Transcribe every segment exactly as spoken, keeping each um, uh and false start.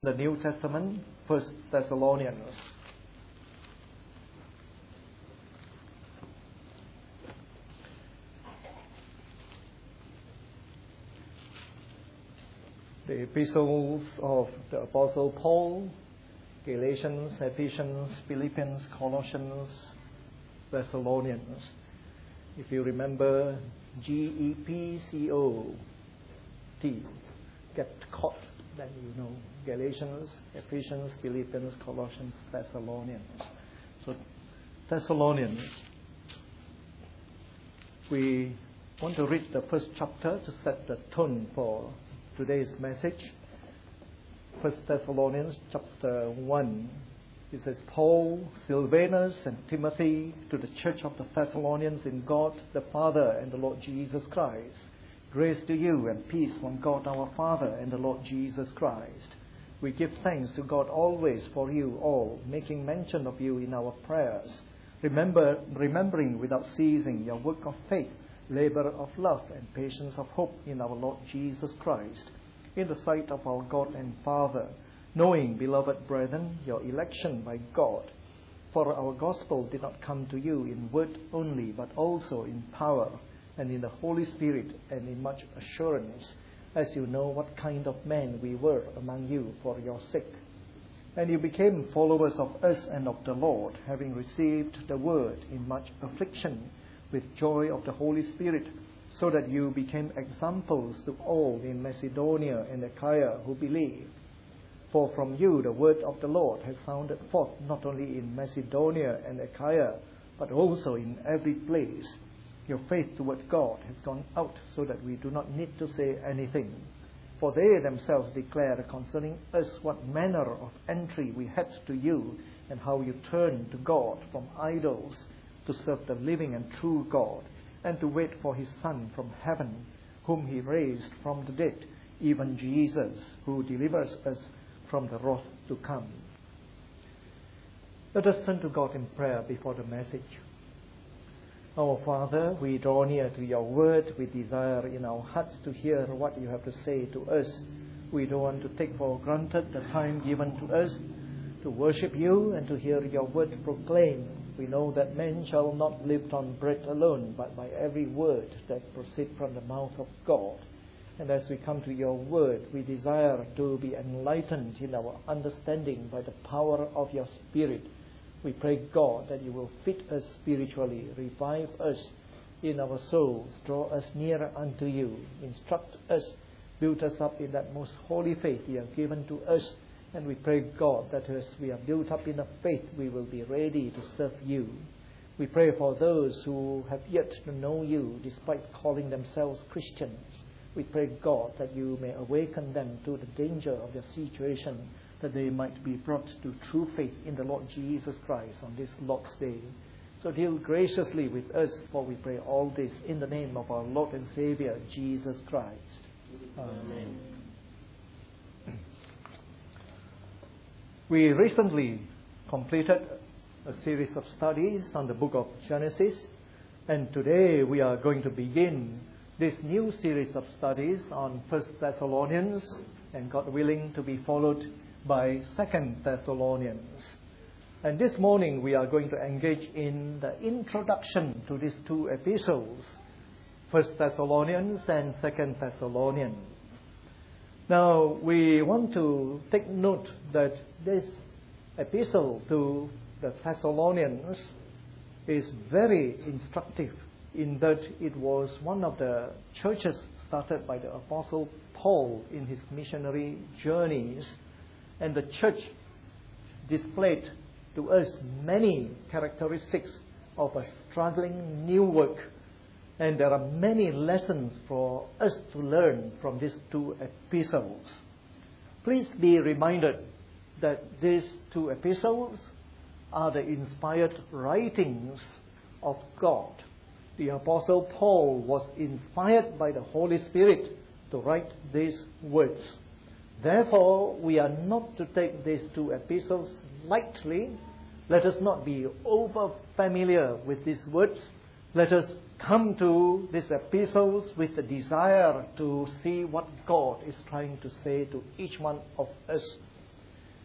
The New Testament, First Thessalonians. The epistles of the Apostle Paul, Galatians, Ephesians, Philippians, Colossians, Thessalonians. If you remember G E P C O T, get caught, then you know Galatians, Ephesians, Philippians, Colossians, Thessalonians. So Thessalonians, we want to read the first chapter to set the tone for today's message. First Thessalonians chapter one. It says, Paul, Silvanus, and Timothy, to the church of the Thessalonians in God the Father and the Lord Jesus Christ. Grace to you and peace from God our Father and the Lord Jesus Christ. We give thanks to God always for you all, making mention of you in our prayers, remember, remembering without ceasing your work of faith, labor of love, and patience of hope in our Lord Jesus Christ, in the sight of our God and Father, knowing, beloved brethren, your election by God. For our gospel did not come to you in word only, but also in power, and in the Holy Spirit, and in much assurance, as you know what kind of men we were among you for your sake. And you became followers of us and of the Lord, having received the word in much affliction, with joy of the Holy Spirit, so that you became examples to all in Macedonia and Achaia who believe. For from you the word of the Lord has sounded forth not only in Macedonia and Achaia, but also in every place. Your faith toward God has gone out, so that we do not need to say anything. For they themselves declare concerning us what manner of entry we had to you, and how you turned to God from idols to serve the living and true God, and to wait for his Son from heaven, whom he raised from the dead, even Jesus, who delivers us from the wrath to come. Let us turn to God in prayer before the message. Our Father, we draw near to your word. We desire in our hearts to hear what you have to say to us. We don't want to take for granted the time given to us to worship you and to hear your word proclaimed. We know that man shall not live on bread alone, but by every word that proceeds from the mouth of God. And as we come to your word, we desire to be enlightened in our understanding by the power of your Spirit. We pray, God, that you will fit us spiritually, revive us in our souls, draw us nearer unto you, instruct us, build us up in that most holy faith you have given to us. And we pray, God, that as we are built up in the faith, we will be ready to serve you. We pray for those who have yet to know you, despite calling themselves Christians. We pray, God, that you may awaken them to the danger of their situation, that they might be brought to true faith in the Lord Jesus Christ on this Lord's Day. So deal graciously with us, for we pray all this in the name of our Lord and Savior, Jesus Christ. Amen. We recently completed a series of studies on the book of Genesis, and today we are going to begin this new series of studies on First Thessalonians, and God willing to be followed by Second Thessalonians. And this morning we are going to engage in the introduction to these two epistles, First Thessalonians and Second Thessalonians. Now we want to take note that this epistle to the Thessalonians is very instructive, in that it was one of the churches started by the Apostle Paul in his missionary journeys, and the church displayed to us many characteristics of a struggling new work, and there are many lessons for us to learn from these two epistles. Please be reminded that these two epistles are the inspired writings of God. The Apostle Paul was inspired by the Holy Spirit to write these words. Therefore, we are not to take these two epistles lightly. Let us not be over familiar with these words. Let us come to these epistles with the desire to see what God is trying to say to each one of us.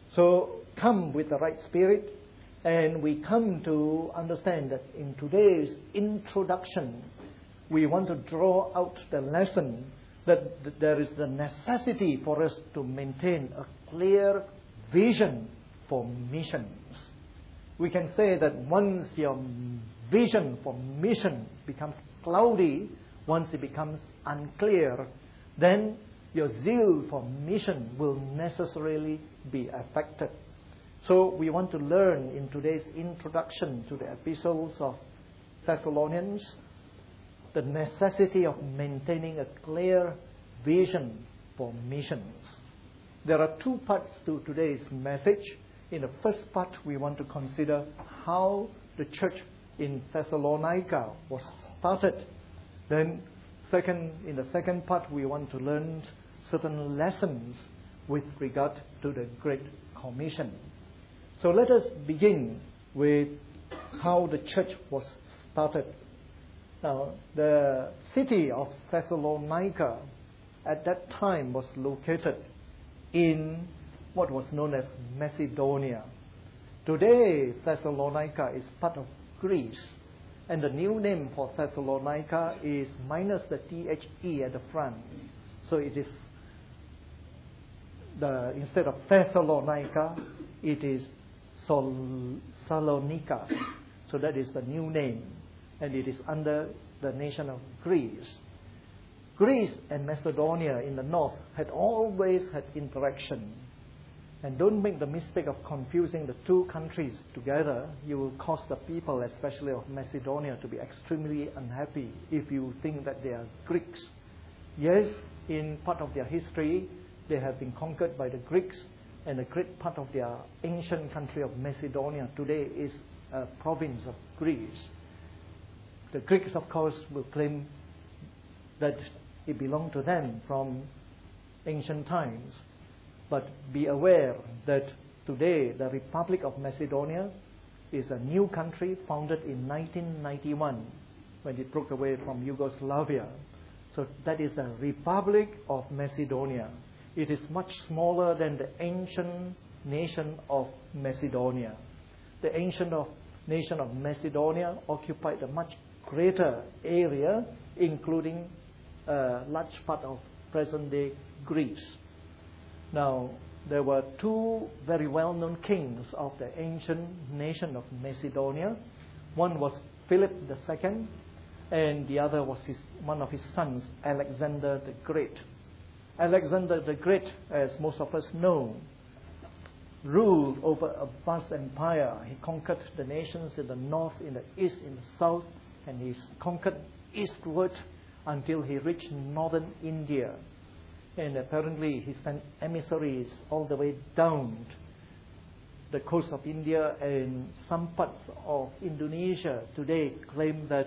So come with the right spirit, and we come to understand that in today's introduction, we want to draw out the lesson that there is the necessity for us to maintain a clear vision for missions. We can say that once your vision for mission becomes cloudy, once it becomes unclear, then your zeal for mission will necessarily be affected. So we want to learn in today's introduction to the epistles of Thessalonians the necessity of maintaining a clear vision for missions. There are two parts to today's message. In the first part, we want to consider how the church in Thessalonica was started. Then, second, in the second part, we want to learn certain lessons with regard to the Great Commission. So let us begin with how the church was started. Now, the city of Thessalonica at that time was located in what was known as Macedonia. Today, Thessalonica is part of Greece, and the new name for Thessalonica is minus the T H E at the front. So it is, the instead of Thessalonica, it is Sol- Salonika. So that is the new name, and it is under the nation of Greece. Greece and Macedonia in the north had always had interaction. And don't make the mistake of confusing the two countries together. You will cause the people, especially of Macedonia, to be extremely unhappy if you think that they are Greeks. Yes, in part of their history, they have been conquered by the Greeks, and a great part of their ancient country of Macedonia today is a province of Greece. The Greeks, of course, will claim that it belonged to them from ancient times. But be aware that today the Republic of Macedonia is a new country founded in nineteen ninety-one when it broke away from Yugoslavia. So that is a Republic of Macedonia. It is much smaller than the ancient nation of Macedonia. The ancient of nation of Macedonia occupied a much greater area, including a large part of present-day Greece. Now, there were two very well-known kings of the ancient nation of Macedonia. One was Philip the Second, and the other was his, one of his sons, Alexander the Great. Alexander the Great, as most of us know, ruled over a vast empire. He conquered the nations in the north, in the east, in the south, and he conquered eastward until he reached northern India. And apparently he sent emissaries all the way down the coast of India, and some parts of Indonesia today claim that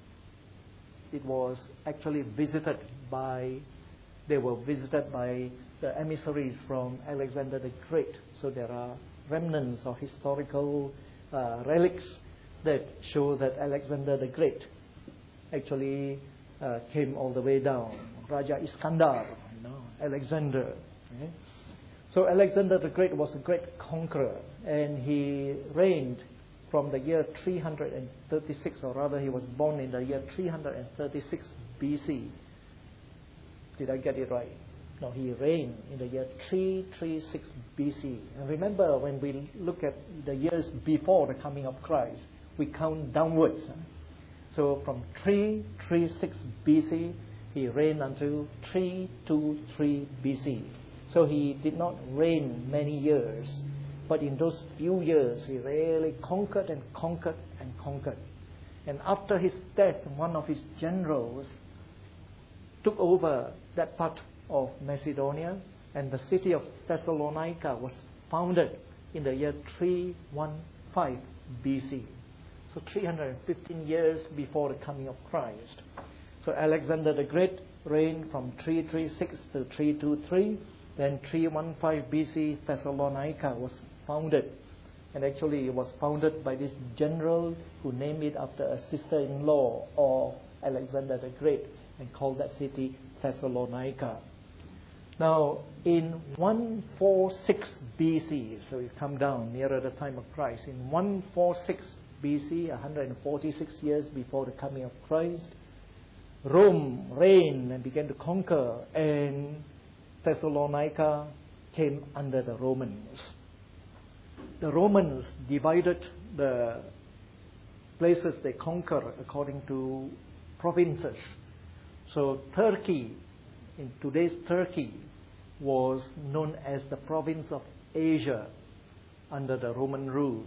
it was actually visited by, they were visited by the emissaries from Alexander the Great. So there are remnants of historical uh, relics that show that Alexander the Great actually uh, came all the way down. Raja Iskandar, you know, Alexander. Okay? So Alexander the Great was a great conqueror, and he reigned from the year three hundred thirty-six, or rather he was born in the year three hundred thirty-six B C. Did I get it right? No, he reigned in the year three thirty-six B C. And remember, when we look at the years before the coming of Christ, we count downwards. Huh? So from three thirty-six B C, he reigned until three twenty-three B C. So he did not reign many years, but in those few years, he really conquered and conquered and conquered. And after his death, one of his generals took over that part of Macedonia, and the city of Thessalonica was founded in the year three fifteen B C. So three hundred fifteen years before the coming of Christ. So Alexander the Great reigned from three thirty-six to three twenty-three. Then three fifteen B C, Thessalonica was founded. And actually it was founded by this general who named it after a sister-in-law of Alexander the Great and called that city Thessalonica. Now, in one forty-six B C, so we come down nearer the time of Christ, in one forty-six B C, one hundred forty-six years before the coming of Christ, Rome reigned and began to conquer, and Thessalonica came under the Romans. The Romans divided the places they conquered according to provinces. So Turkey, in today's Turkey, was known as the province of Asia under the Roman rule.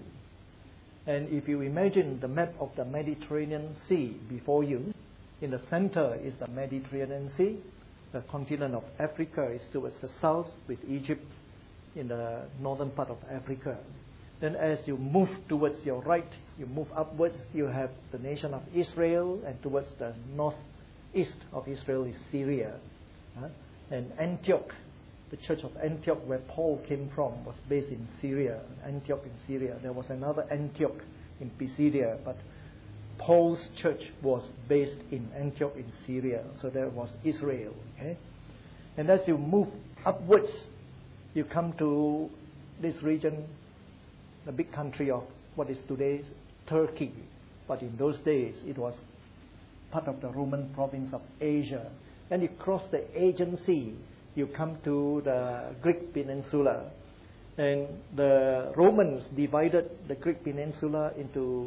And if you imagine the map of the Mediterranean Sea before you, in the center is the Mediterranean Sea. The continent of Africa is towards the south, with Egypt in the northern part of Africa. Then as you move towards your right, you move upwards, you have the nation of Israel, and towards the northeast of Israel is Syria. Uh, and Antioch, the church of Antioch, where Paul came from, was based in Syria, Antioch in Syria. There was another Antioch in Pisidia, but Paul's church was based in Antioch in Syria, so there was Israel. Okay? And as you move upwards, you come to this region, the big country of what is today's Turkey. But in those days, it was part of the Roman province of Asia. And you cross the Aegean Sea, you come to the Greek peninsula. And the Romans divided the Greek peninsula into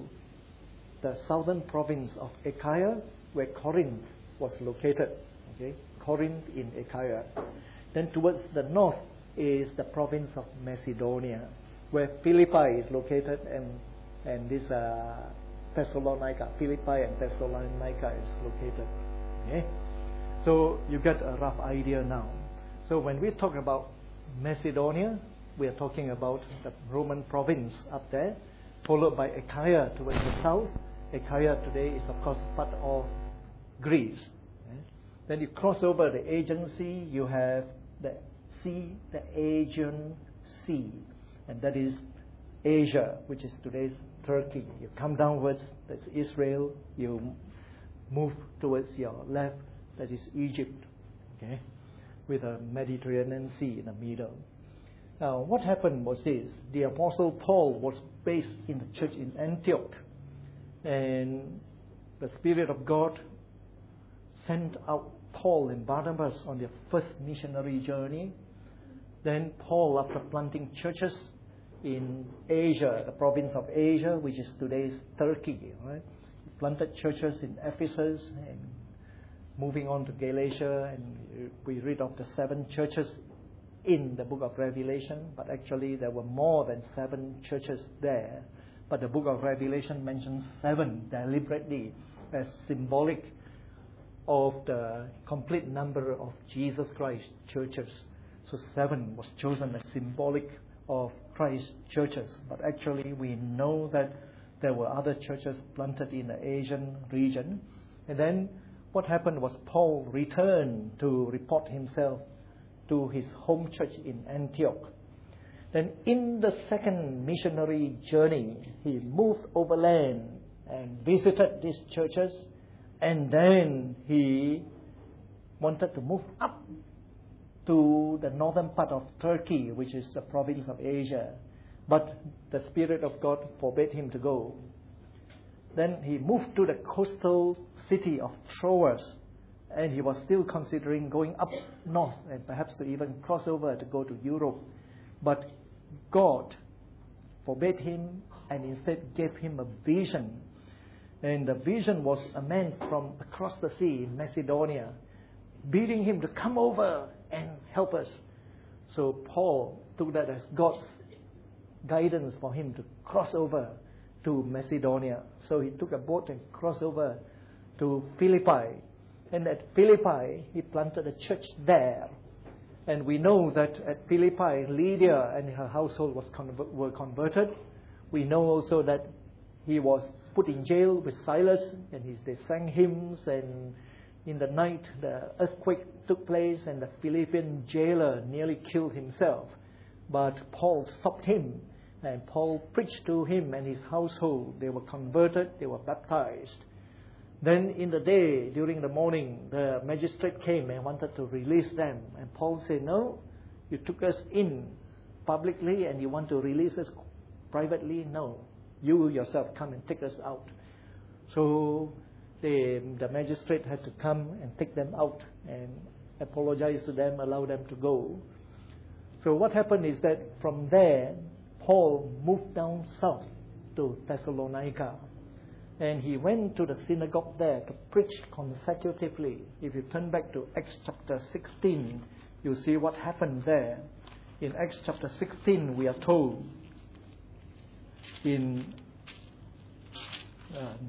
the southern province of Achaia, where Corinth was located. Okay, Corinth in Achaia. Then towards the north is the province of Macedonia, where Philippi is located, and and this uh, Thessalonica, Philippi and Thessalonica is located. Okay, so you get a rough idea now. So when we talk about Macedonia, we are talking about the Roman province up there, followed by Achaia towards the south. Achaia today is, of course, part of Greece. Okay? Then you cross over the Aegean Sea, you have the sea, the Aegean Sea, and that is Asia, which is today's Turkey. You come downwards, that's Israel. You move towards your left, that is Egypt, okay, with a Mediterranean Sea in the middle. Now, what happened was this: the Apostle Paul was based in the church in Antioch, and the Spirit of God sent out Paul and Barnabas on their first missionary journey. Then Paul, after planting churches in Asia, the province of Asia, which is today's Turkey, right? He planted churches in Ephesus, and moving on to Galatia, and we read of the seven churches in the book of Revelation, but actually there were more than seven churches there. But the book of Revelation mentions seven deliberately as symbolic of the complete number of Jesus Christ churches. So seven was chosen as symbolic of Christ's churches. But actually we know that there were other churches planted in the Asian region. And then what happened was Paul returned to report himself to his home church in Antioch. Then in the second missionary journey, he moved overland and visited these churches, and then he wanted to move up to the northern part of Turkey, which is the province of Asia. But the Spirit of God forbade him to go. Then he moved to the coastal city of Troas, and he was still considering going up north and perhaps to even cross over to go to Europe. But God forbade him and instead gave him a vision. And the vision was a man from across the sea in Macedonia, bidding him to come over and help us. So Paul took that as God's guidance for him to cross over to Macedonia. So he took a boat and crossed over to Philippi. And at Philippi, he planted a church there. And we know that at Philippi, Lydia and her household was conver- were converted. We know also that he was put in jail with Silas, and he, they sang hymns, and in the night the earthquake took place, and the Philippian jailer nearly killed himself. But Paul stopped him, and Paul preached to him and his household. They were converted, they were baptized. Then in the day, during the morning, the magistrate came and wanted to release them. And Paul said, no, you took us in publicly and you want to release us privately? No. You yourself come and take us out. So the, the magistrate had to come and take them out and apologize to them, allow them to go. So what happened is that from there, Paul moved down south to Thessalonica. And he went to the synagogue there to preach consecutively. If you turn back to Acts chapter sixteen, you'll see what happened there. In Acts chapter sixteen, we are told, in, uh,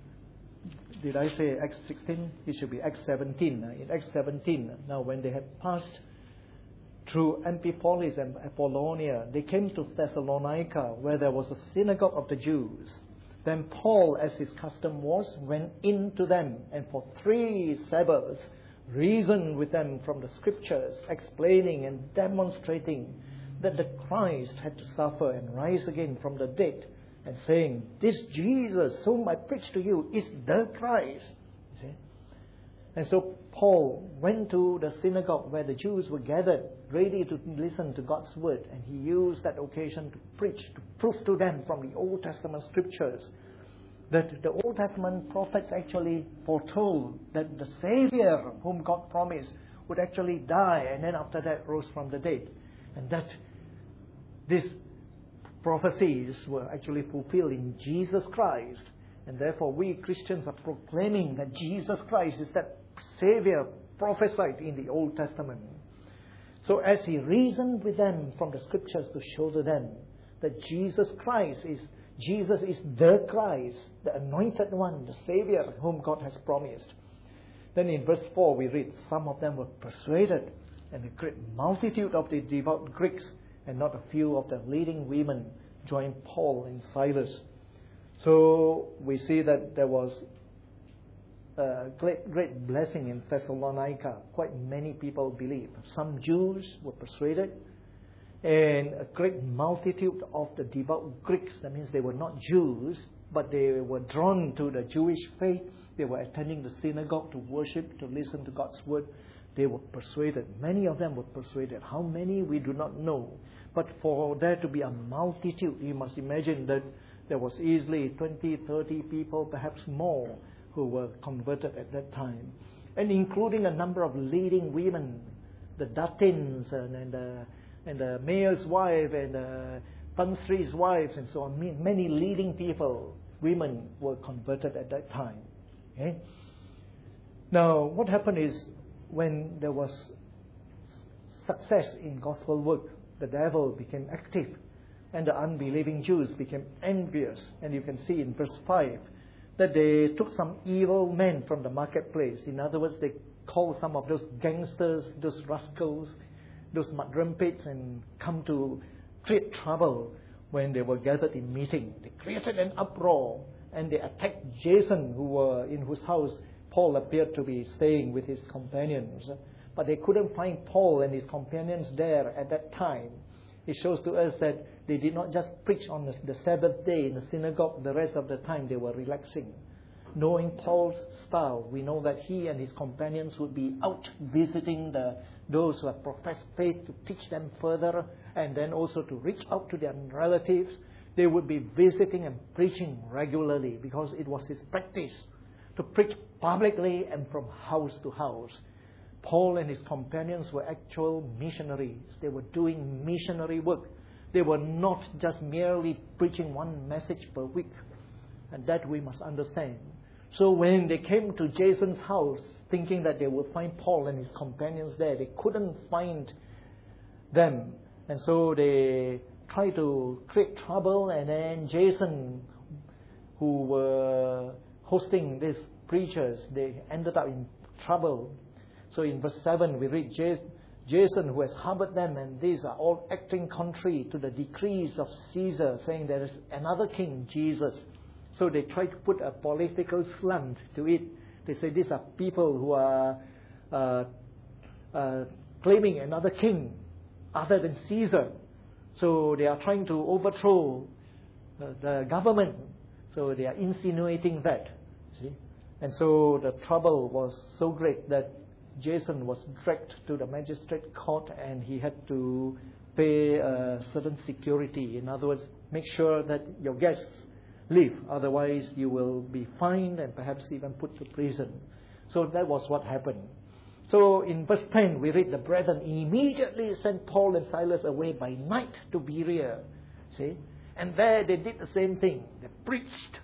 did I say Acts sixteen? It should be Acts seventeen. In Acts seventeen, now when they had passed through Amphipolis and Apollonia, they came to Thessalonica, where there was a synagogue of the Jews. Then Paul, as his custom was, went in to them, and for three Sabbaths reasoned with them from the Scriptures, explaining and demonstrating that the Christ had to suffer and rise again from the dead, and saying, this Jesus whom I preach to you is the Christ. You see? And so Paul went to the synagogue where the Jews were gathered, ready to listen to God's word, and he used that occasion to preach, to prove to them from the Old Testament Scriptures that the Old Testament prophets actually foretold that the Savior whom God promised would actually die and then after that rose from the dead, and that these prophecies were actually fulfilled in Jesus Christ. And therefore we Christians are proclaiming that Jesus Christ is that Savior prophesied in the Old Testament. So as he reasoned with them from the Scriptures to show to them that Jesus Christ is Jesus is the Christ, the anointed one, the Savior whom God has promised. Then in verse four we read, some of them were persuaded, and a great multitude of the devout Greeks and not a few of the leading women joined Paul and Silas. So we see that there was a great, great blessing in Thessalonica. Quite many people believed. Some Jews were persuaded, and a great multitude of the devout Greeks, that means they were not Jews, but they were drawn to the Jewish faith. They were attending the synagogue to worship, to listen to God's word. They were persuaded. Many of them were persuaded. How many, we do not know. But for there to be a multitude, you must imagine that there was easily twenty, thirty people, perhaps more, who were converted at that time. And including a number of leading women, the Datins and, and, the, and the mayor's wife and the Tan Sri's wives and so on. Many leading people, women, were converted at that time. Okay? Now, what happened is, when there was success in gospel work, the devil became active, and the unbelieving Jews became envious. And you can see in verse five that they took some evil men from the marketplace. In other words, they called some of those gangsters, those rascals, those mudrumpets, and come to create trouble when they were gathered in meeting. They created an uproar, and they attacked Jason, who were in whose house Paul appeared to be staying with his companions. But they couldn't find Paul and his companions there at that time. It shows to us that they did not just preach on the, the Sabbath day in the synagogue. The rest of the time they were relaxing. Knowing Paul's style, we know that he and his companions would be out visiting the, those who have professed faith, to teach them further, and then also to reach out to their relatives. They would be visiting and preaching regularly, because it was his practice to preach publicly and from house to house. Paul and his companions were actual missionaries. They were doing missionary work. They were not just merely preaching one message per week. And that we must understand. So when they came to Jason's house, thinking that they would find Paul and his companions there, they couldn't find them. And so they tried to create trouble, and then Jason, who were hosting these preachers, they ended up in trouble. So in verse seven we read, Jason, who has harbored them, and these are all acting contrary to the decrees of Caesar, saying there is another king, Jesus. So they try to put a political slant to it. They say these are people who are uh, uh, claiming another king other than Caesar. So they are trying to overthrow uh, the government. So they are insinuating that. See? And so the trouble was so great that Jason was dragged to the magistrate court, and he had to pay a certain security. In other words, make sure that your guests leave, otherwise you will be fined and perhaps even put to prison. So that was what happened. So in verse ten, we read, the brethren immediately sent Paul and Silas away by night to Berea. See? And there they did the same thing. They preached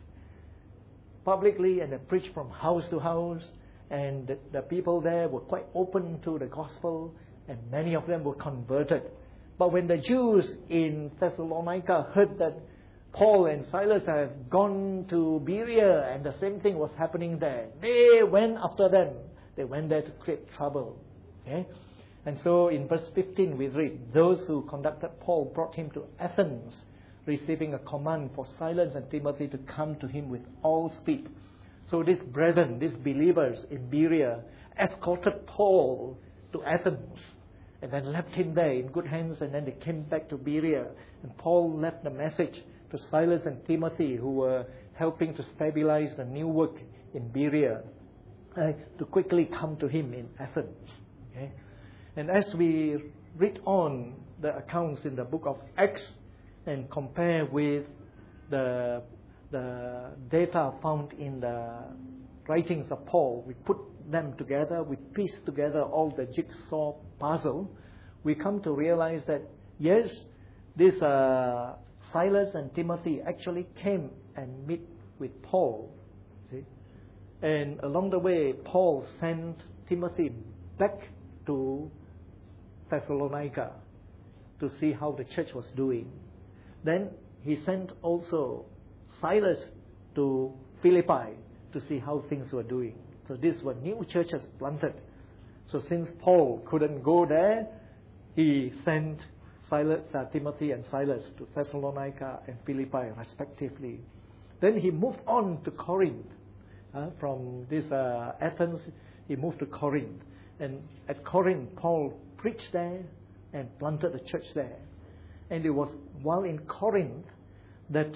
publicly, and they preached from house to house. And the, the people there were quite open to the gospel, and many of them were converted. But when the Jews in Thessalonica heard that Paul and Silas have gone to Berea and the same thing was happening there, they went after them. They went there to create trouble. Okay? And so in verse fifteen we read, those who conducted Paul brought him to Athens, receiving a command for Silas and Timothy to come to him with all speed. So these brethren, these believers in Berea, escorted Paul to Athens and then left him there in good hands, and then they came back to Berea. And Paul left the message to Silas and Timothy, who were helping to stabilize the new work in Berea, uh, to quickly come to him in Athens. Okay? And as we read on the accounts in the book of Acts and compare with the the data found in the writings of Paul, we put them together, we piece together all the jigsaw puzzle, we come to realize that yes, this uh, Silas and Timothy actually came and meet with Paul. See? And along the way, Paul sent Timothy back to Thessalonica to see how the church was doing. Then he sent also Silas to Philippi to see how things were doing. So these were new churches planted. So since Paul couldn't go there, he sent Silas, uh, Timothy and Silas to Thessalonica and Philippi respectively. Then he moved on to Corinth. Uh, from this uh, Athens, he moved to Corinth. And at Corinth, Paul preached there and planted a church there. And it was while in Corinth that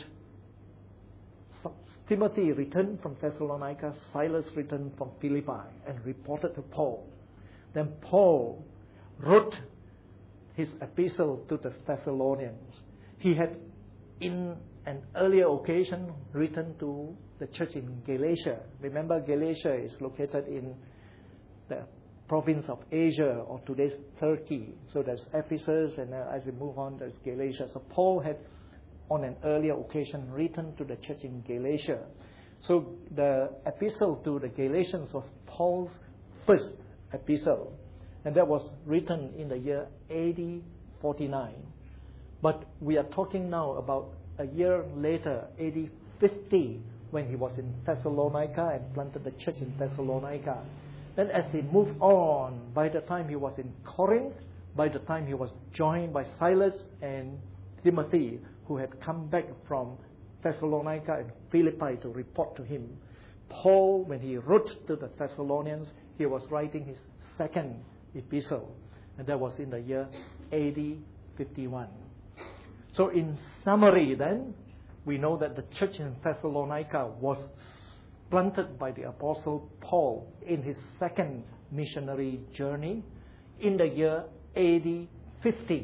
Timothy returned from Thessalonica, Silas returned from Philippi and reported to Paul. Then Paul wrote his epistle to the Thessalonians. He had, in an earlier occasion, written to the church in Galatia. Remember, Galatia is located in the province of Asia, or today's Turkey. So there's Ephesus, and uh, as we move on, there's Galatia. So Paul had, on an earlier occasion, written to the church in Galatia. So the epistle to the Galatians was Paul's first epistle, and that was written in the year A D forty-nine. But we are talking now about a year later, A D fifty, when he was in Thessalonica and planted the church in Thessalonica. Then as he moved on, by the time he was in Corinth, by the time he was joined by Silas and Timothy, who had come back from Thessalonica and Philippi to report to him, Paul, when he wrote to the Thessalonians, he was writing his second epistle, and that was in the year A D fifty-one. So in summary then, we know that the church in Thessalonica was planted by the Apostle Paul in his second missionary journey in the year A D fifty.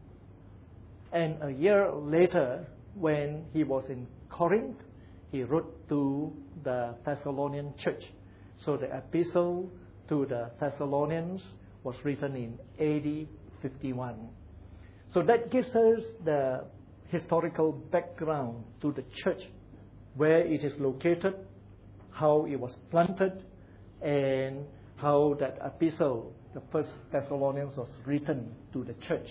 And a year later, when he was in Corinth, he wrote to the Thessalonian church. So the epistle to the Thessalonians was written in A D fifty-one. So that gives us the historical background to the church, where it is located, how it was planted, and how that epistle, the First Thessalonians, was written to the church.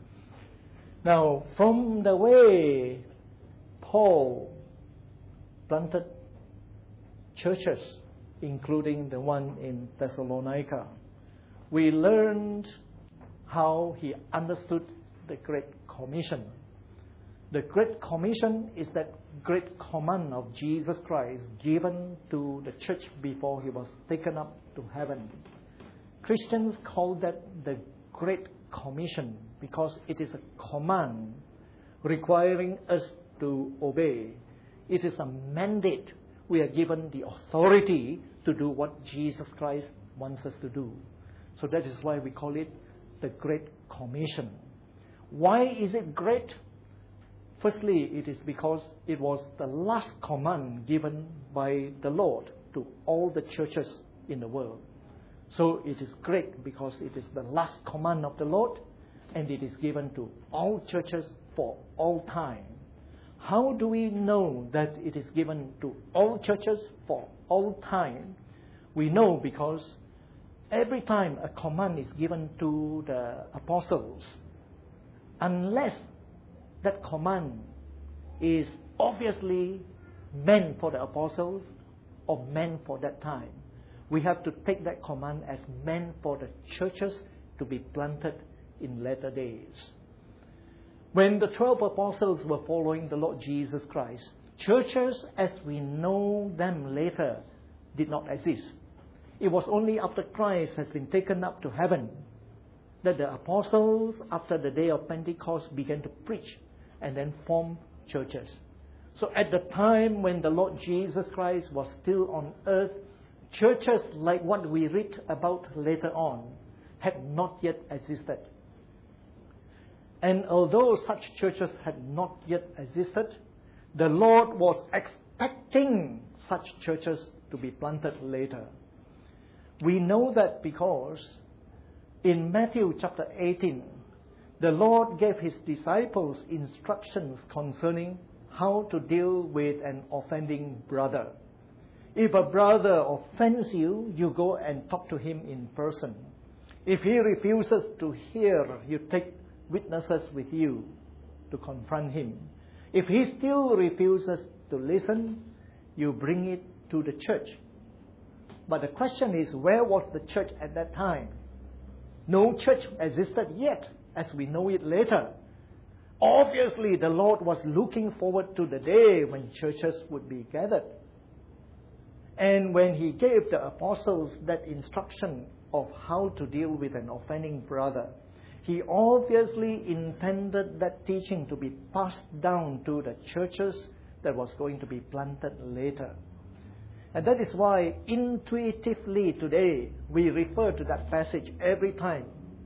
Now, from the way Paul planted churches, including the one in Thessalonica, we learned how he understood the Great Commission. The Great Commission is that great command of Jesus Christ given to the church before he was taken up to heaven. Christians call that the Great Commission because it is a command requiring us to obey. It is a mandate. We are given the authority to do what Jesus Christ wants us to do. So that is why we call it the Great Commission. Why is it great? Firstly, it is because it was the last command given by the Lord to all the churches in the world. So it is great because it is the last command of the Lord, and it is given to all churches for all time. How do we know that it is given to all churches for all time? We know because every time a command is given to the apostles, unless that command is obviously meant for the apostles or meant for that time, we have to take that command as meant for the churches to be planted in latter days. When the twelve apostles were following the Lord Jesus Christ, churches as we know them later did not exist. It was only after Christ has been taken up to heaven that the apostles, after the day of Pentecost, began to preach and then form churches. So at the time when the Lord Jesus Christ was still on earth, churches like what we read about later on had not yet existed. And although such churches had not yet existed, the Lord was expecting such churches to be planted later. We know that because in Matthew chapter eighteen, the Lord gave His disciples instructions concerning how to deal with an offending brother. If a brother offends you, you go and talk to him in person. If he refuses to hear, you take witnesses with you to confront him. If he still refuses to listen, you bring it to the church. But the question is, where was the church at that time? No church existed yet, as we know it later. Obviously, the Lord was looking forward to the day when churches would be gathered. And when He gave the apostles that instruction of how to deal with an offending brother, He obviously intended that teaching to be passed down to the churches that was going to be planted later. And that is why intuitively today we refer to that passage every time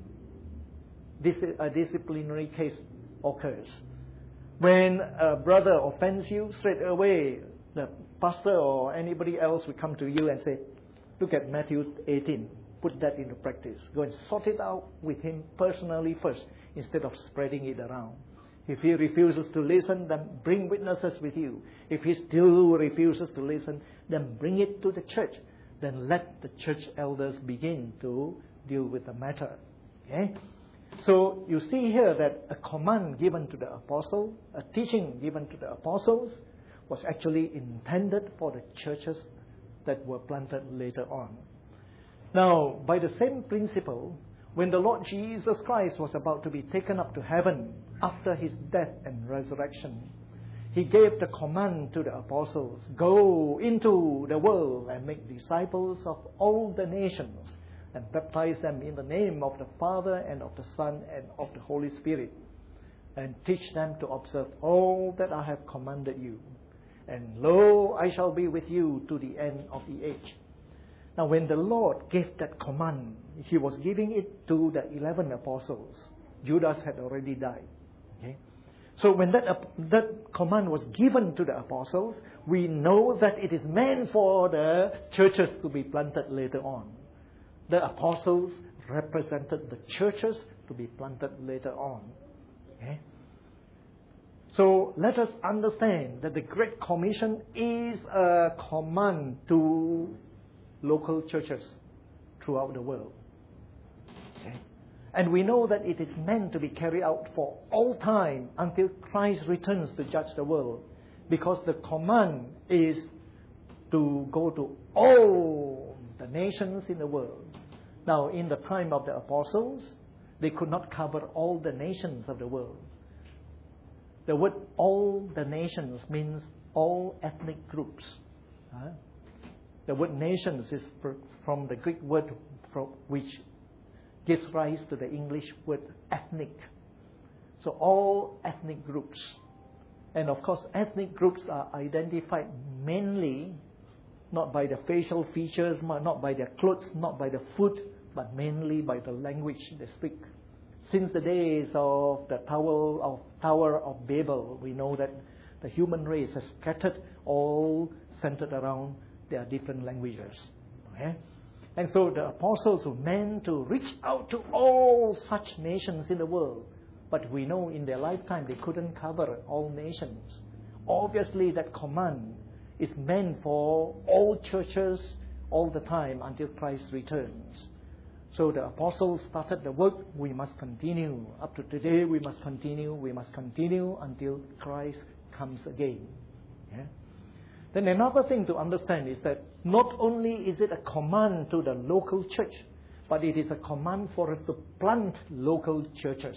this a disciplinary case occurs. When a brother offends you, straight away the pastor or anybody else will come to you and say, look at Matthew eighteen, put that into practice. Go and sort it out with him personally first instead of spreading it around. If he refuses to listen, then bring witnesses with you. If he still refuses to listen, then bring it to the church. Then let the church elders begin to deal with the matter. Okay? So you see here that a command given to the apostle, a teaching given to the apostles, was actually intended for the churches that were planted later on. Now, by the same principle, when the Lord Jesus Christ was about to be taken up to heaven after His death and resurrection, He gave the command to the apostles, go into the world and make disciples of all the nations and baptize them in the name of the Father and of the Son and of the Holy Spirit, and teach them to observe all that I have commanded you. And lo, I shall be with you to the end of the age. Now, when the Lord gave that command, He was giving it to the eleven apostles. Judas had already died. Okay? So when that, uh, that command was given to the apostles, we know that it is meant for the churches to be planted later on. The apostles represented the churches to be planted later on. Okay? So let us understand that the Great Commission is a command to local churches throughout the world. Okay? And we know that it is meant to be carried out for all time until Christ returns to judge the world, because the command is to go to all the nations in the world. Now, in the time of the apostles, they could not cover all the nations of the world. The word all the nations means all ethnic groups. Huh? The word nations is from the Greek word from which gives rise to the English word ethnic. So all ethnic groups. And of course, ethnic groups are identified mainly not by their facial features, not by their clothes, not by the food, but mainly by the language they speak. Since the days of the Tower of, Tower of Babel, we know that the human race has scattered, all centered around their different languages. Okay? And so the apostles were meant to reach out to all such nations in the world. But we know in their lifetime they couldn't cover all nations. Obviously that command is meant for all churches all the time until Christ returns. So the apostles started the work, we must continue. Up to today we must continue, we must continue until Christ comes again. Yeah? Then another thing to understand is that not only is it a command to the local church, but it is a command for us to plant local churches.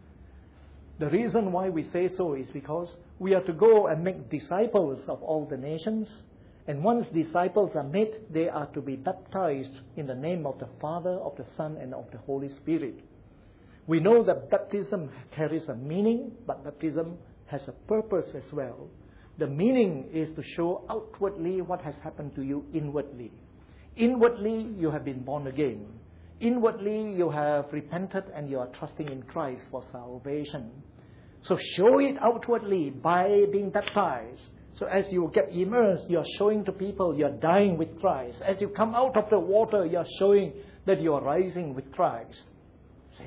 The reason why we say so is because we are to go and make disciples of all the nations. And once disciples are made, they are to be baptized in the name of the Father, of the Son, and of the Holy Spirit. We know that baptism carries a meaning, but baptism has a purpose as well. The meaning is to show outwardly what has happened to you inwardly. Inwardly, you have been born again. Inwardly, you have repented and you are trusting in Christ for salvation. So show it outwardly by being baptized. So as you get immersed, you are showing to people you are dying with Christ. As you come out of the water, you are showing that you are rising with Christ. See?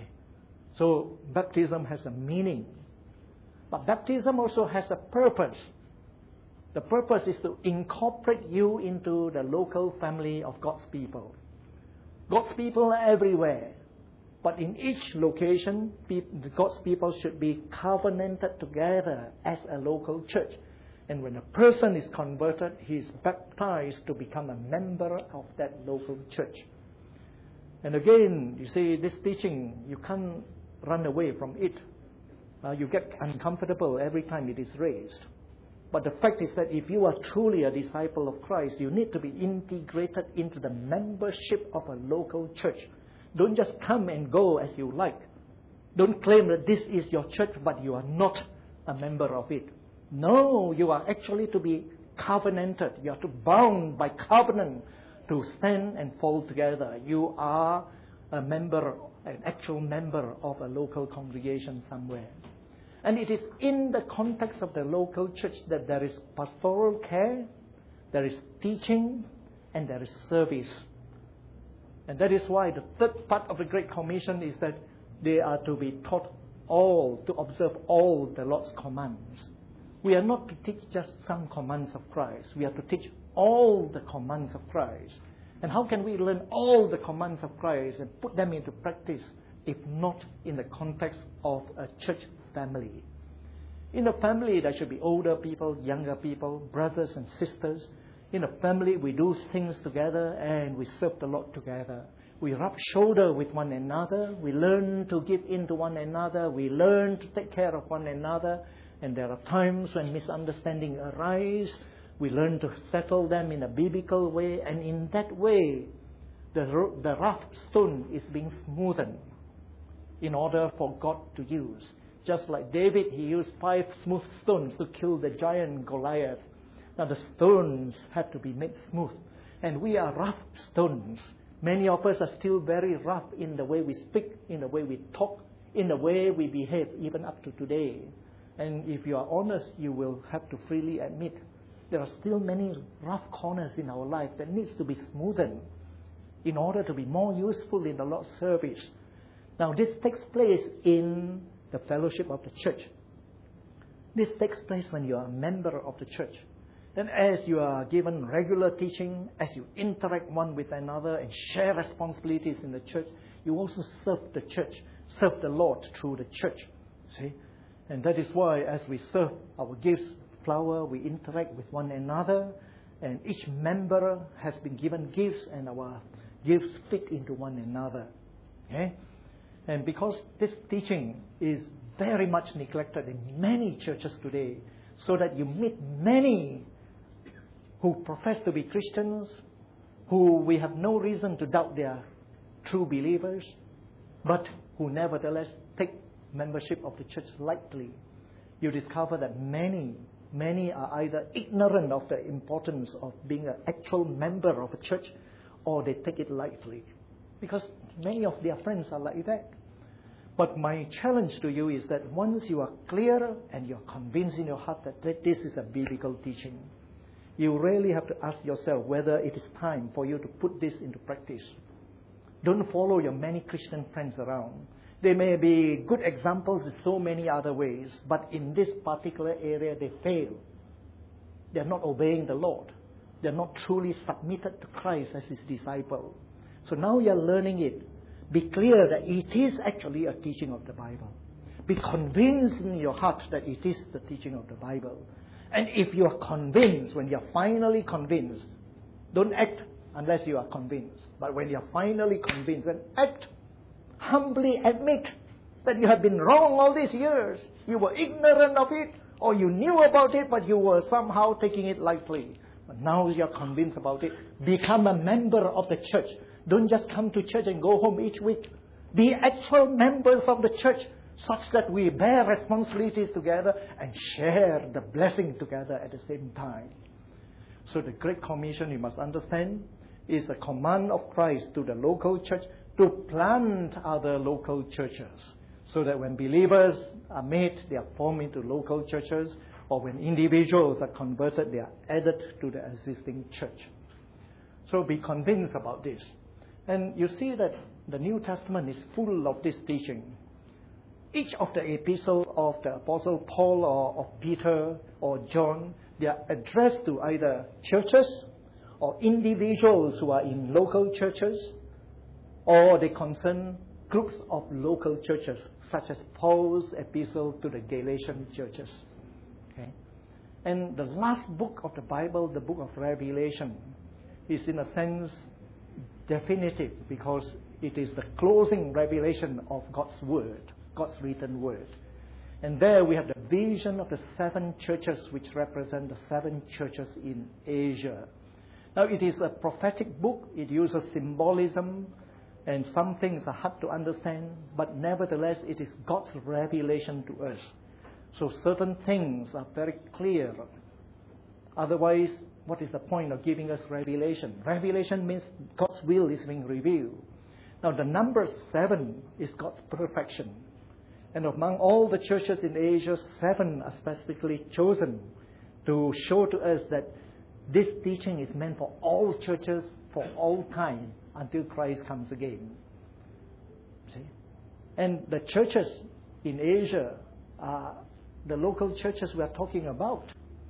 So baptism has a meaning. But baptism also has a purpose. The purpose is to incorporate you into the local family of God's people. God's people are everywhere. But in each location, God's people should be covenanted together as a local church. And when a person is converted, he is baptized to become a member of that local church. And again, you see, this teaching, you can't run away from it. Uh, you get uncomfortable every time it is raised. But the fact is that if you are truly a disciple of Christ, you need to be integrated into the membership of a local church. Don't just come and go as you like. Don't claim that this is your church, but you are not a member of it. No, you are actually to be covenanted. You are to bound by covenant to stand and fall together. You are a member, an actual member of a local congregation somewhere. And it is in the context of the local church that there is pastoral care, there is teaching, and there is service. And that is why the third part of the Great Commission is that they are to be taught all, to observe all the Lord's commands. We are not to teach just some commands of Christ. We are to teach all the commands of Christ. And how can we learn all the commands of Christ and put them into practice if not in the context of a church family? In a family, there should be older people, younger people, brothers and sisters. In a family, we do things together and we serve the Lord together. We rub shoulder with one another. We learn to give in to one another. We learn to take care of one another. And there are times when misunderstanding arise. We learn to settle them in a biblical way. And in that way, the, the rough stone is being smoothened in order for God to use. Just like David, he used five smooth stones to kill the giant Goliath. Now the stones have to be made smooth. And we are rough stones. Many of us are still very rough in the way we speak, in the way we talk, in the way we behave, even up to today. And if you are honest, you will have to freely admit there are still many rough corners in our life that needs to be smoothened in order to be more useful in the Lord's service. Now this takes place in the fellowship of the church. This takes place when you are a member of the church. Then as you are given regular teaching, as you interact one with another and share responsibilities in the church, you also serve the church, serve the Lord through the church. See? And that is why as we serve our gifts, flower, we interact with one another, and each member has been given gifts, and our gifts fit into one another. Okay? And because this teaching is very much neglected in many churches today, so that you meet many who profess to be Christians, who we have no reason to doubt they are true believers, but who nevertheless take membership of the church lightly. You discover that many many are either ignorant of the importance of being an actual member of a church, or they take it lightly. Because many of their friends are like that. But my challenge to you is that once you are clear and you're convinced in your heart that this is a biblical teaching, you really have to ask yourself whether it is time for you to put this into practice. Don't follow your many Christian friends around. They may be good examples in so many other ways, but in this particular area they fail. They're not obeying the Lord. They're not truly submitted to Christ as His disciple. So now you're learning it. Be clear that it is actually a teaching of the Bible. Be convinced in your heart that it is the teaching of the Bible. And if you are convinced, when you're finally convinced, don't act unless you are convinced. But when you're finally convinced, then act. Humbly admit that you have been wrong all these years. You were ignorant of it, or you knew about it, but you were somehow taking it lightly. But now you're convinced about it. Become a member of the church. Don't just come to church and go home each week. Be actual members of the church, such that we bear responsibilities together and share the blessing together at the same time. So the Great Commission, you must understand, is a command of Christ to the local church to plant other local churches, so that when believers are made, they are formed into local churches, or when individuals are converted, they are added to the existing church. So be convinced about this. And you see that the New Testament is full of this teaching. Each of the epistles of the Apostle Paul or of Peter or John, they are addressed to either churches or individuals who are in local churches, or they concern groups of local churches, such as Paul's epistle to the Galatian churches. Okay? And the last book of the Bible, the book of Revelation, is in a sense definitive, because it is the closing revelation of God's Word, God's written Word. And there we have the vision of the seven churches which represent the seven churches in Asia. Now it is a prophetic book, it uses symbolism, and some things are hard to understand, but nevertheless it is God's revelation to us. So certain things are very clear. Otherwise, what is the point of giving us revelation? Revelation means God's will is being revealed. Now the number seven is God's perfection. And among all the churches in Asia, seven are specifically chosen to show to us that this teaching is meant for all churches for all time until Christ comes again. See? And the churches in Asia are the local churches we are talking about.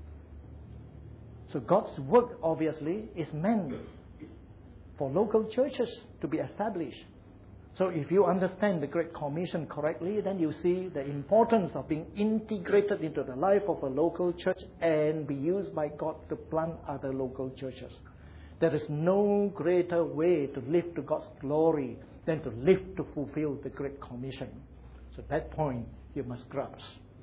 So God's work, obviously, is meant for local churches to be established. So if you understand the Great Commission correctly, then you see the importance of being integrated into the life of a local church and be used by God to plant other local churches. There is no greater way to live to God's glory than to live to fulfill the Great Commission. So that point you must grasp.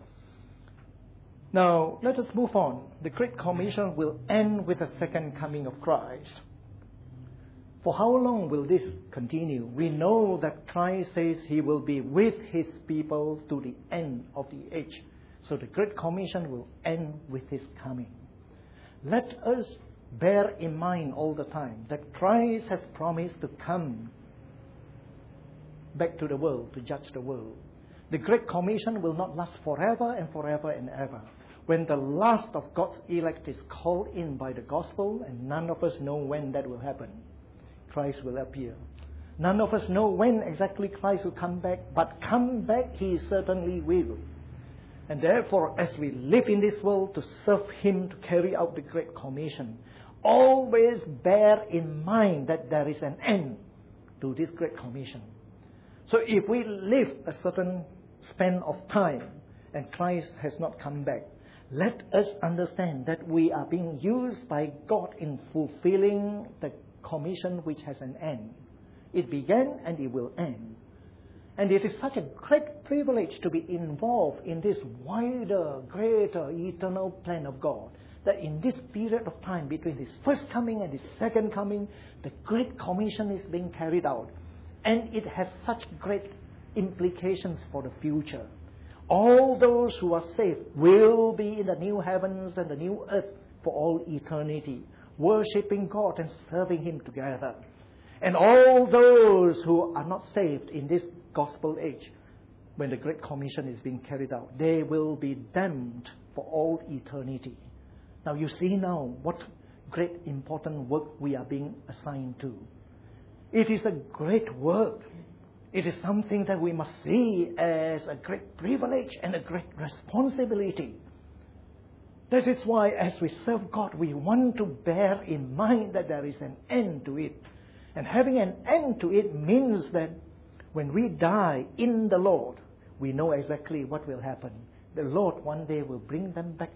Now, let us move on. The Great Commission will end with the second coming of Christ. For how long will this continue? We know that Christ says He will be with His people to the end of the age. So the Great Commission will end with His coming. Let us bear in mind all the time that Christ has promised to come back to the world, to judge the world. The Great Commission will not last forever and forever and ever. When the last of God's elect is called in by the gospel, and none of us know when that will happen, Christ will appear. None of us know when exactly Christ will come back, but come back He certainly will. And therefore, as we live in this world to serve Him, to carry out the Great Commission, always bear in mind that there is an end to this Great Commission. So if we live a certain span of time and Christ has not come back, let us understand that we are being used by God in fulfilling the commission which has an end. It began and it will end. And it is such a great privilege to be involved in this wider, greater, eternal plan of God, that in this period of time between His first coming and His second coming, the Great Commission is being carried out. And it has such great implications for the future. All those who are saved will be in the new heavens and the new earth for all eternity, worshipping God and serving Him together. And all those who are not saved in this gospel age, when the Great Commission is being carried out, they will be damned for all eternity. Now you see now what great important work we are being assigned to. It is a great work. It is something that we must see as a great privilege and a great responsibility. That is why as we serve God, we want to bear in mind that there is an end to it. And having an end to it means that when we die in the Lord, we know exactly what will happen. The Lord one day will bring them back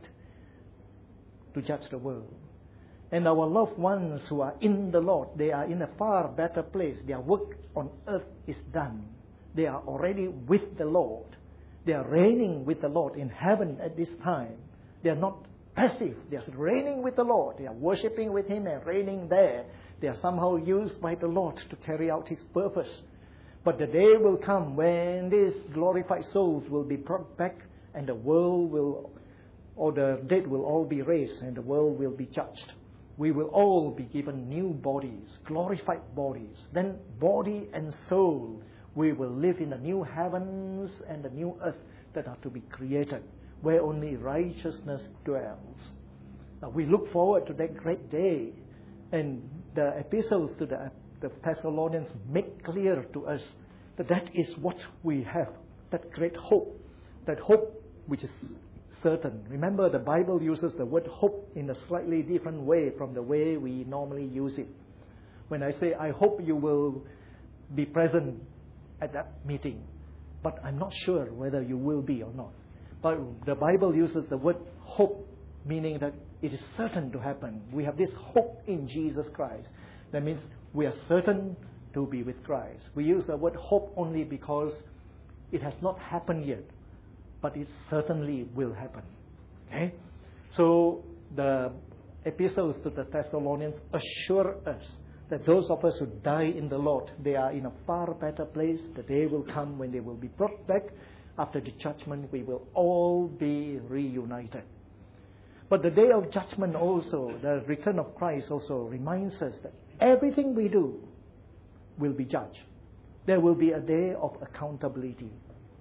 to judge the world. And our loved ones who are in the Lord, they are in a far better place. Their work on earth is done. They are already with the Lord. They are reigning with the Lord in heaven at this time. They are not passive. They are reigning with the Lord. They are worshipping with Him and reigning there. They are somehow used by the Lord to carry out His purpose. But the day will come when these glorified souls will be brought back and the world will, or the dead will all be raised and the world will be judged. We will all be given new bodies, glorified bodies. Then body and soul, we will live in the new heavens and the new earth that are to be created, where only righteousness dwells. Now we look forward to that great day. And the epistles to the, the Thessalonians make clear to us that that is what we have, that great hope, that hope which is certain. Remember, the Bible uses the word hope in a slightly different way from the way we normally use it. When I say, I hope you will be present at that meeting, but I'm not sure whether you will be or not. But the Bible uses the word hope, meaning that it is certain to happen. We have this hope in Jesus Christ. That means we are certain to be with Christ. We use the word hope only because it has not happened yet, but it certainly will happen. Okay? So the epistles to the Thessalonians assure us that those of us who die in the Lord, they are in a far better place. The day will come when they will be brought back. After the judgment, we will all be reunited. But the day of judgment also, the return of Christ also reminds us that everything we do will be judged. There will be a day of accountability.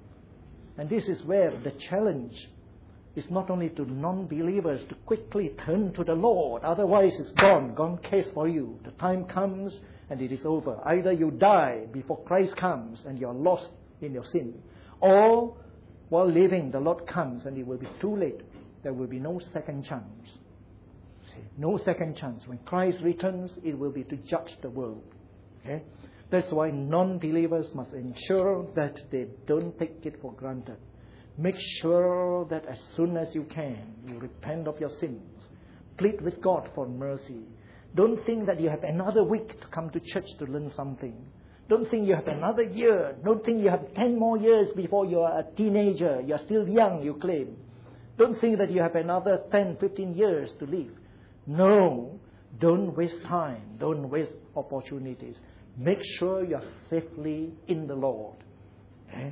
And this is where the challenge is not only to non-believers to quickly turn to the Lord. Otherwise it's gone, gone case for you. The time comes and it is over. Either you die before Christ comes and you are lost in your sin. Or while living, the Lord comes and it will be too late. There will be no second chance. See, no second chance. When Christ returns, it will be to judge the world. Okay? That's why non-believers must ensure that they don't take it for granted. Make sure that as soon as you can, you repent of your sins. Plead with God for mercy. Don't think that you have another week to come to church to learn something. Don't think you have another year. Don't think you have ten more years before you are a teenager. You are still young, you claim. Don't think that you have another ten, fifteen years to live. No, don't waste time. Don't waste opportunities. Make sure you are safely in the Lord. Okay?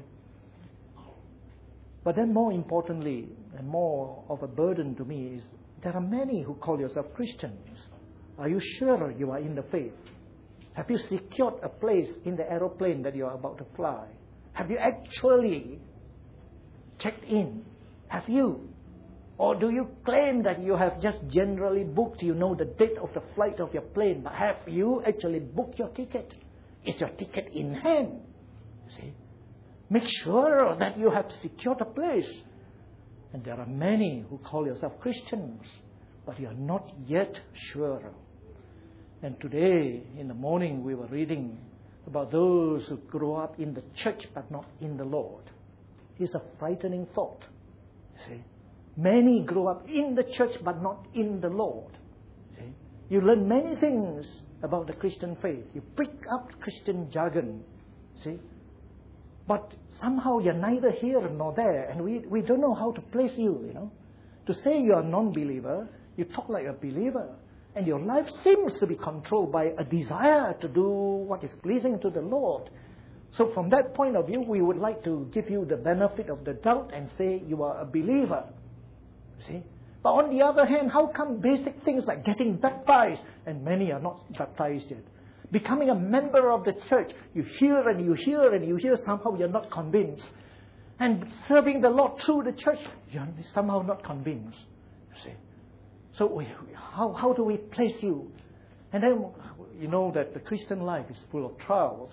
But then more importantly, and more of a burden to me is, there are many who call yourself Christians. Are you sure you are in the faith? Have you secured a place in the aeroplane that you are about to fly? Have you actually checked in? Have you? Or do you claim that you have just generally booked, you know the date of the flight of your plane, but have you actually booked your ticket? Is your ticket in hand? See? Make sure that you have secured a place. And there are many who call yourself Christians, but you are not yet sure. And today, in the morning, we were reading about those who grow up in the church but not in the Lord. It's a frightening thought. See? Many grow up in the church but not in the Lord. See? You learn many things about the Christian faith. You pick up Christian jargon. See? But somehow you're neither here nor there, and we, we don't know how to place you, you know. To say you're a non-believer, you talk like a believer, and your life seems to be controlled by a desire to do what is pleasing to the Lord. So from that point of view, we would like to give you the benefit of the doubt and say you are a believer. See? But on the other hand, how come basic things like getting baptized, and many are not baptized yet, becoming a member of the church, you hear and you hear and you hear, somehow you're not convinced. And serving the Lord through the church, you're somehow not convinced. You see? So we, how, how do we place you? And then you know that the Christian life is full of trials.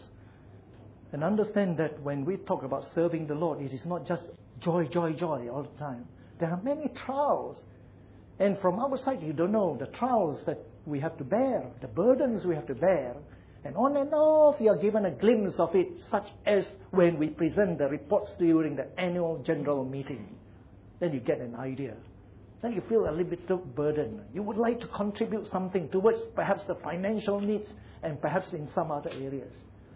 And understand that when we talk about serving the Lord, it is not just joy, joy, joy all the time. There are many trials. And from our side, you don't know the trials that we have to bear, the burdens we have to bear. And on and off, you are given a glimpse of it, such as when we present the reports during the annual general meeting. Then you get an idea. Then you feel a little bit of burden. You would like to contribute something towards perhaps the financial needs and perhaps in some other areas.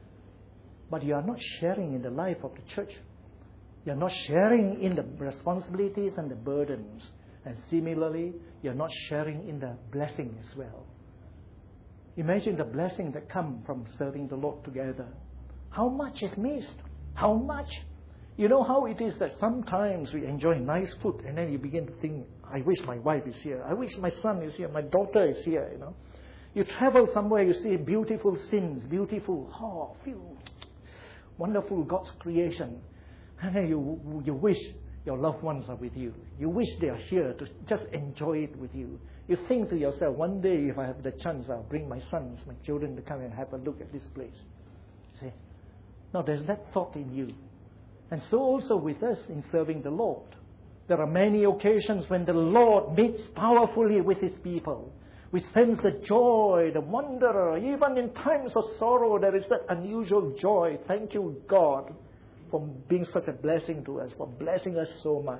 But you are not sharing in the life of the church. You are not sharing in the responsibilities and the burdens. And similarly, you are not sharing in the blessing as well. Imagine the blessing that comes from serving the Lord together. How much is missed? How much? You know how it is that sometimes we enjoy nice food and then you begin to think, I wish my wife is here. I wish my son is here. My daughter is here, you know. You travel somewhere, you see beautiful scenes, beautiful, oh, feel wonderful God's creation. And then you, you wish your loved ones are with you. You wish they are here to just enjoy it with you. You think to yourself, one day if I have the chance, I'll bring my sons, my children to come and have a look at this place. See? Now there's that thought in you. And so also with us in serving the Lord. There are many occasions when the Lord meets powerfully with His people. We sense the joy, the wonder. Even in times of sorrow, there is that unusual joy. Thank you, God, for being such a blessing to us, for blessing us so much.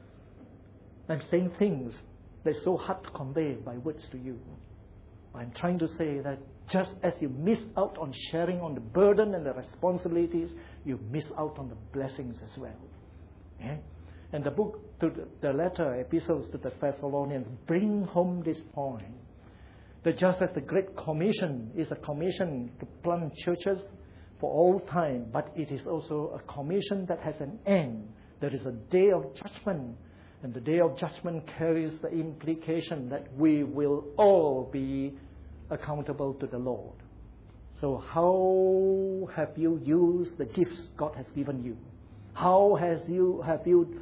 I'm saying things that's so hard to convey by words to you. I'm trying to say that just as you miss out on sharing on the burden and the responsibilities, you miss out on the blessings as well. Yeah? And the book, to the, the letter, epistles to the Thessalonians, bring home this point. That just as the Great Commission is a commission to plant churches for all time, but it is also a commission that has an end. There is a day of judgment, and the day of judgment carries the implication that we will all be accountable to the Lord. So how have you used the gifts God has given you? How has you have you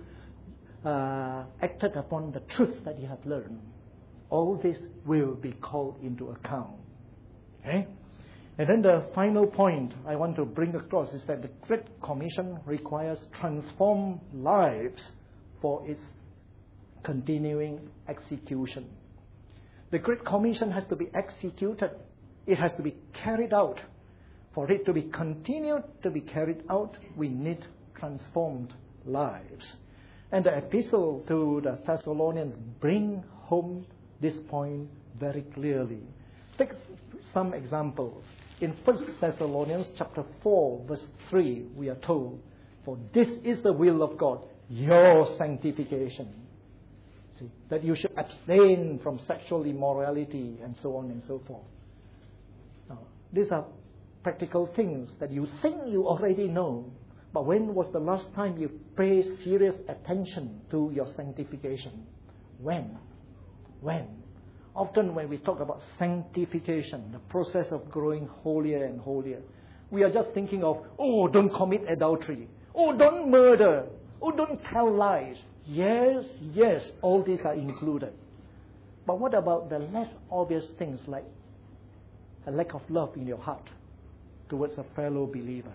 uh, acted upon the truth that you have learned? All this will be called into account. Okay? And then the final point I want to bring across is that the Great Commission requires transformed lives for its continuing execution. The Great Commission has to be executed. It has to be carried out. For it to be continued to be carried out, we need transformed lives. And the epistle to the Thessalonians bring home this point very clearly. Take some examples. In First Thessalonians chapter four, verse three, we are told, for this is the will of God, your sanctification. See, that you should abstain from sexual immorality and so on and so forth. Now, these are practical things that you think you already know. But when was the last time you paid serious attention to your sanctification? When? When? Often when we talk about sanctification, the process of growing holier and holier, we are just thinking of, oh, don't commit adultery. Oh, don't murder. Oh, don't tell lies. Yes, yes, all these are included. But what about the less obvious things like a lack of love in your heart towards a fellow believer?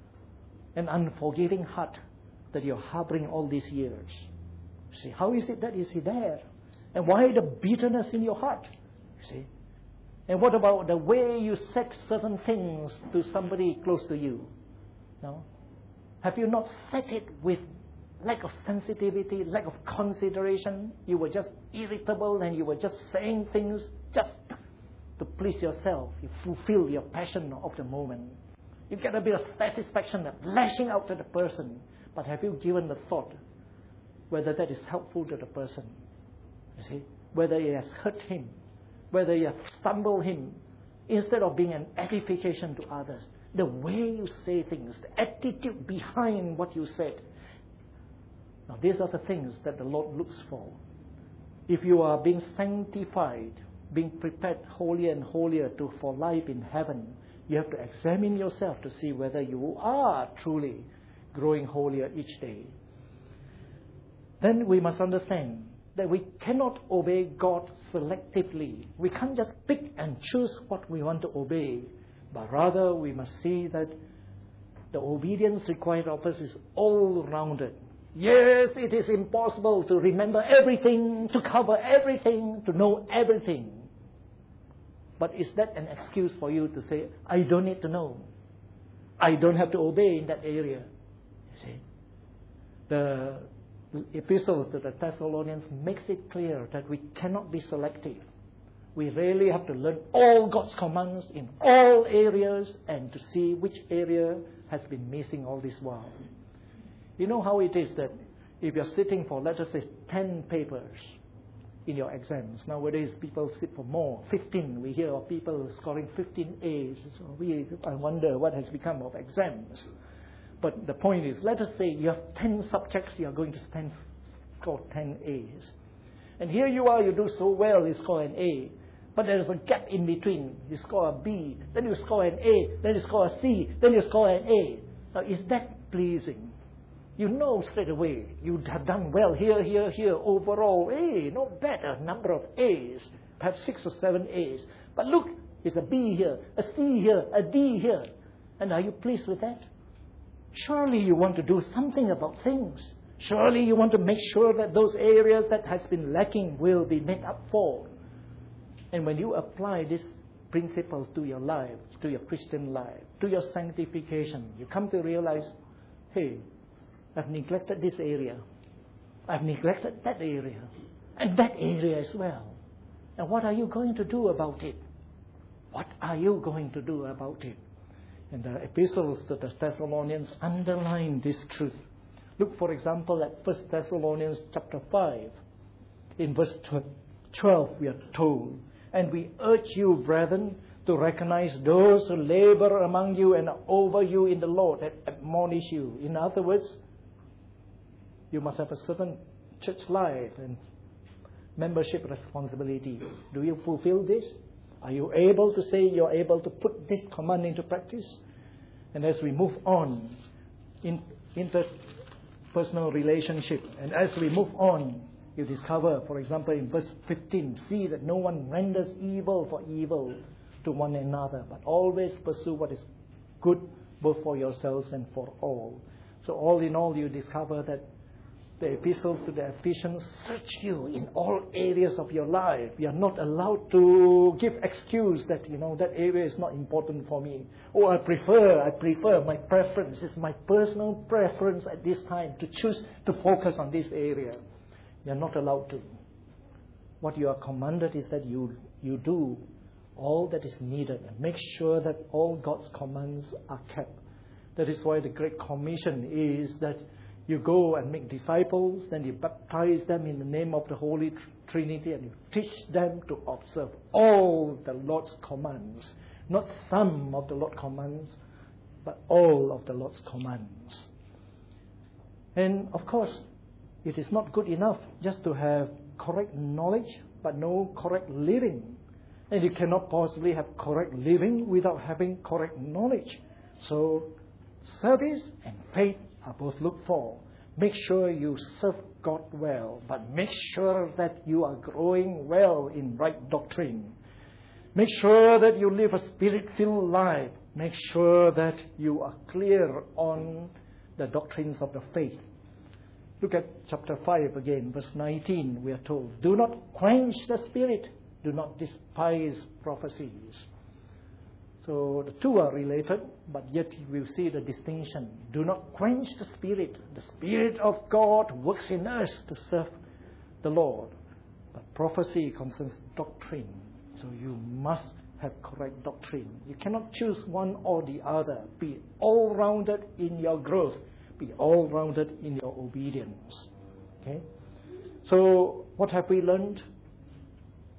An unforgiving heart that you're harboring all these years. See, how is it that is he there? And why the bitterness in your heart? See? And what about the way you said certain things to somebody close to you? No? Have you not said it with lack of sensitivity, lack of consideration? You were just irritable and you were just saying things just to please yourself. You fulfill your passion of the moment. You get a bit of satisfaction of lashing out at the person. But have you given the thought whether that is helpful to the person? You see? Whether it has hurt him, whether you have stumbled him, instead of being an edification to others. the way you say things, the attitude behind what you said. Now, these are the things that the Lord looks for. If you are being sanctified, being prepared holier and holier to, for life in heaven, you have to examine yourself to see whether you are truly growing holier each day. Then we must understand that we cannot obey God selectively. We can't just pick and choose what we want to obey, but rather we must see that the obedience required of us is all-rounded. Yes, it is impossible to remember everything, to cover everything, to know everything. But is that an excuse for you to say, I don't need to know? I don't have to obey in that area. You see? The epistle to the Thessalonians makes it clear that we cannot be selective. We really have to learn all God's commands in all areas and to see which area has been missing all this while. You know how it is that if you're sitting for, let us say, ten papers in your exams. Nowadays, people sit for more, fifteen. We hear of people scoring fifteen A's. So we, I wonder what has become of exams. But the point is, let us say you have ten subjects, you are going to spend, score ten A's. And here you are, you do so well, you score an A. But there is a gap in between. You score a B, then you score an A, then you score a C, then you score an A. Now, is that pleasing? You know straight away, you have done well here, here, here, overall, A, not bad, a number of A's, perhaps six or seven A's. But look, it's a B here, a C here, a D here. And are you pleased with that? Surely you want to do something about things. Surely you want to make sure that those areas that has been lacking will be made up for. And when you apply this principle to your life, to your Christian life, to your sanctification, you come to realize, hey, I've neglected this area. I've neglected that area. And that area as well. And what are you going to do about it? What are you going to do about it? And the epistles to the Thessalonians underline this truth. Look, for example, at First Thessalonians chapter five. In verse twelve, we are told, and we urge you, brethren, to recognize those who labor among you and over you in the Lord, and admonish you. In other words, you must have a certain church life and membership responsibility. Do you fulfill this? Are you able to say you're able to put this command into practice? And as we move on in interpersonal relationship, and as we move on, you discover, for example, in verse fifteen, see that no one renders evil for evil to one another, but always pursue what is good both for yourselves and for all. So all in all, you discover that the epistle to the Ephesians search you in all areas of your life. You are not allowed to give excuse that, you know, that area is not important for me. Or I prefer, I prefer, my preference is my personal preference at this time to choose to focus on this area. You are not allowed to. What you are commanded is that you, you do all that is needed and make sure that all God's commands are kept. That is why the Great Commission is that you go and make disciples, then you baptize them in the name of the Holy Trinity, and you teach them to observe all the Lord's commands. Not some of the Lord's commands, but all of the Lord's commands. And of course, it is not good enough just to have correct knowledge, but no correct living. And you cannot possibly have correct living without having correct knowledge. So, service and faith are both looked for. Make sure you serve God well, but make sure that you are growing well in right doctrine. Make sure that you live a spirit-filled life. Make sure that you are clear on the doctrines of the faith. Look at chapter five again, verse nineteen. We are told, do not quench the spirit. Do not despise prophecies. So the two are related, but yet we'll see the distinction. Do not quench the Spirit. The Spirit of God works in us to serve the Lord. But prophecy concerns doctrine. So you must have correct doctrine. You cannot choose one or the other. Be all-rounded in your growth. Be all-rounded in your obedience. Okay? So what have we learned?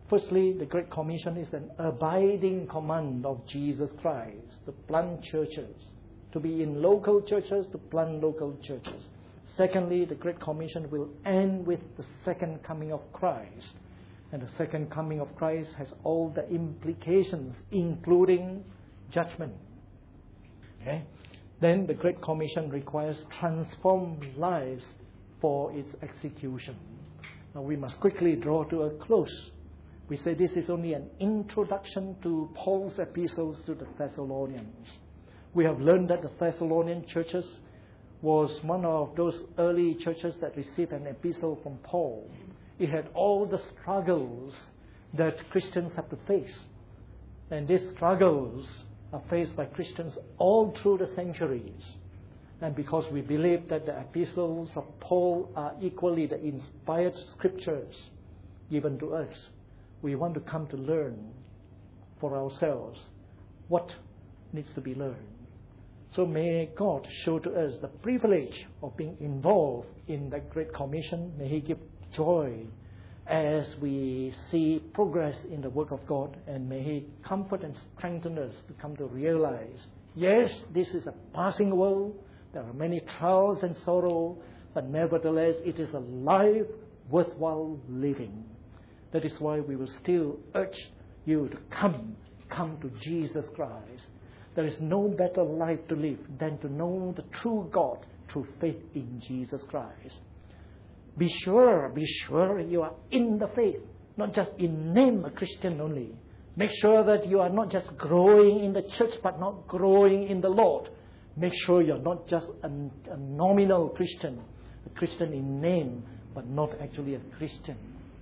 Firstly, the Great Commission is an abiding command of Jesus Christ to plant churches, to be in local churches, to plant local churches. Secondly, the Great Commission will end with the second coming of Christ. And the second coming of Christ has all the implications, including judgment. Okay? Then the Great Commission requires transformed lives for its execution. Now we must quickly draw to a close. We say this is only an introduction to Paul's epistles to the Thessalonians. We have learned that the Thessalonian churches was one of those early churches that received an epistle from Paul. It had all the struggles that Christians have to face. And these struggles are faced by Christians all through the centuries. And because we believe that the epistles of Paul are equally the inspired scriptures given to us, we want to come to learn for ourselves what needs to be learned. So may God show to us the privilege of being involved in the Great Commission. May He give joy as we see progress in the work of God, and may He comfort and strengthen us to come to realize, yes, this is a passing world, there are many trials and sorrow, but nevertheless it is a life worthwhile living. That is why we will still urge you to come, come to Jesus Christ. There is no better life to live than to know the true God through faith in Jesus Christ. Be sure, be sure you are in the faith, not just in name a Christian only. Make sure that you are not just growing in the church, but not growing in the Lord. Make sure you are not just a, a nominal Christian, a Christian in name, but not actually a Christian.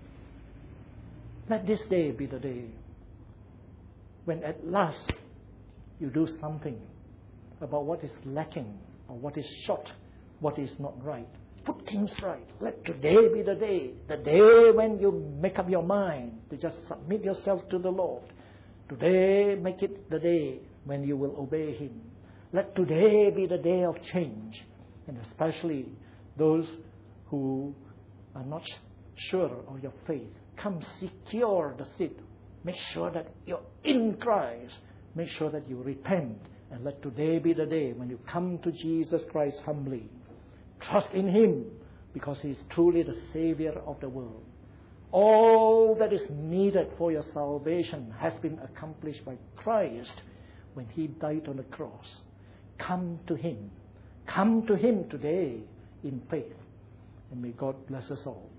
Let this day be the day when at last you do something about what is lacking or what is short, what is not right. Put things right. Let today be the day, the day when you make up your mind to just submit yourself to the Lord. Today, make it the day when you will obey Him. Let today be the day of change, and especially those who are not sure of your faith. Come secure the seat. Make sure that you're in Christ. Make sure that you repent. And let today be the day when you come to Jesus Christ humbly. Trust in Him because He is truly the Savior of the world. All that is needed for your salvation has been accomplished by Christ when He died on the cross. Come to Him. Come to Him today in faith. And may God bless us all.